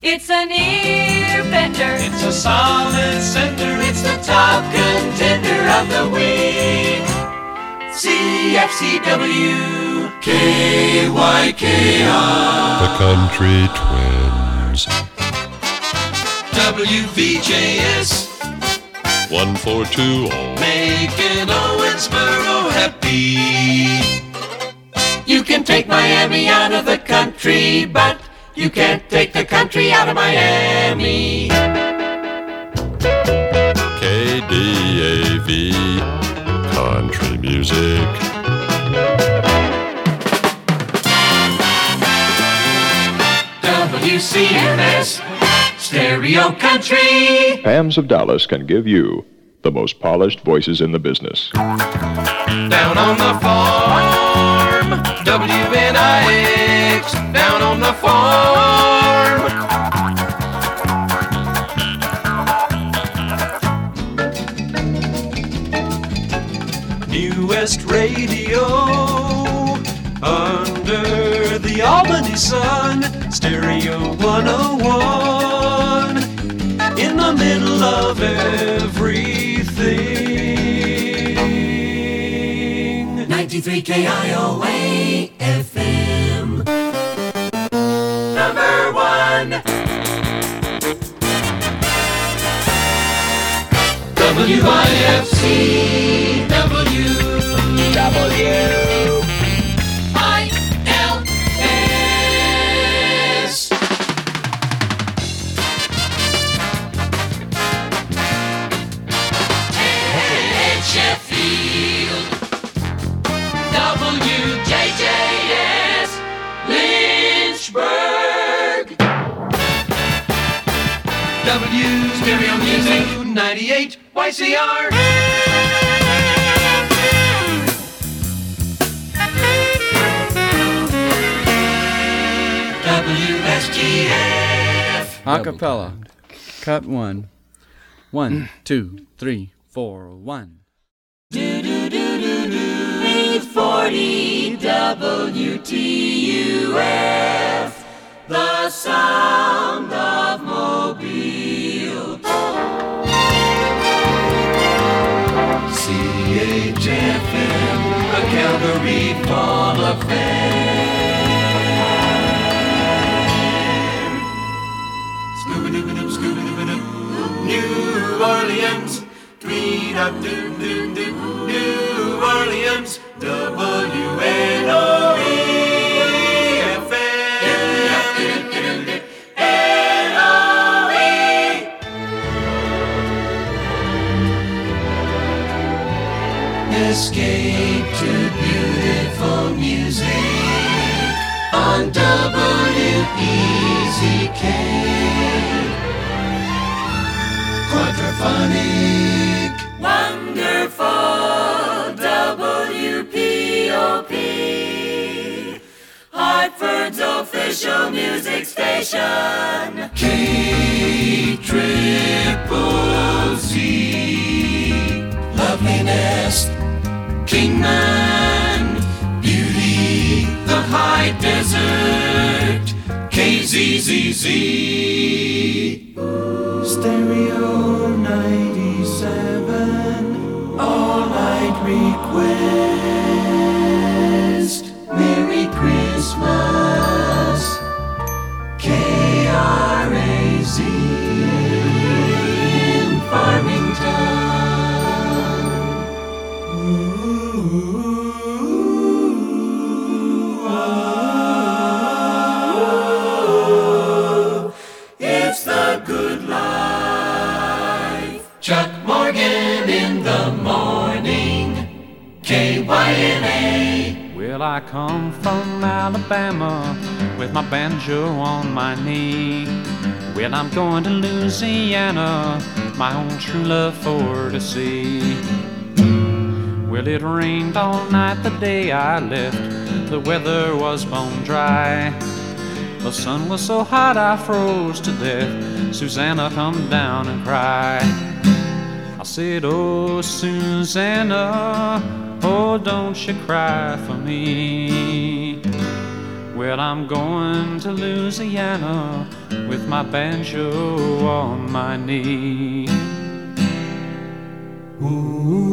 It's an ear bender. It's a solid sender. It's the top contender of the week. CFCW KYKR. The Country Twins. WVJS 142 making Owensboro happy. You can take Miami out of the country, but you can't take the country out of Miami. KDAV Country Music. WCMS Stereo Country. Pam's of Dallas can give you the most polished voices in the business. Down on the farm, WNIX. Down on the farm. New West Radio, under the Albany sun, Stereo 101, in the middle of everything. 93 KIOA FM, number one. WIFC, WILS. Sheffield, WJJS, Lynchburg. W Stereo Music 98 YCR. WSGF. Acapella. Cut 1. 1, 2, 3, 4, 1. 840 WTUF, the sound of Mobile. CHFM, the Calgary Fall of Fame. Scooby-Doo, Scooby-Doo, New Orleans, Tweet-up-doo-doo-doo, New Orleans, WNOE FM. NOE. Escape to beautiful music on WEZK. Quadraphonic, wonderful WPOP, Hartford's official music station. K-Triple-Z, loveliness, Kingman, beauty, the high desert, KZZZ. Stereo 97, all night request. Merry Christmas, KRAZ in Farmington. It's the good life. Chuck Morgan in the morning, KYNA. Well, I come from Alabama with my banjo on my knee. Well, I'm going to Louisiana, my own true love for to see. Well, it rained all night the day I left, the weather was bone dry. The sun was so hot I froze to death. Susanna, come down and cry. I said, oh, Susanna, oh, don't you cry for me. Well, I'm going to Louisiana, with my banjo on my knee. Ooh.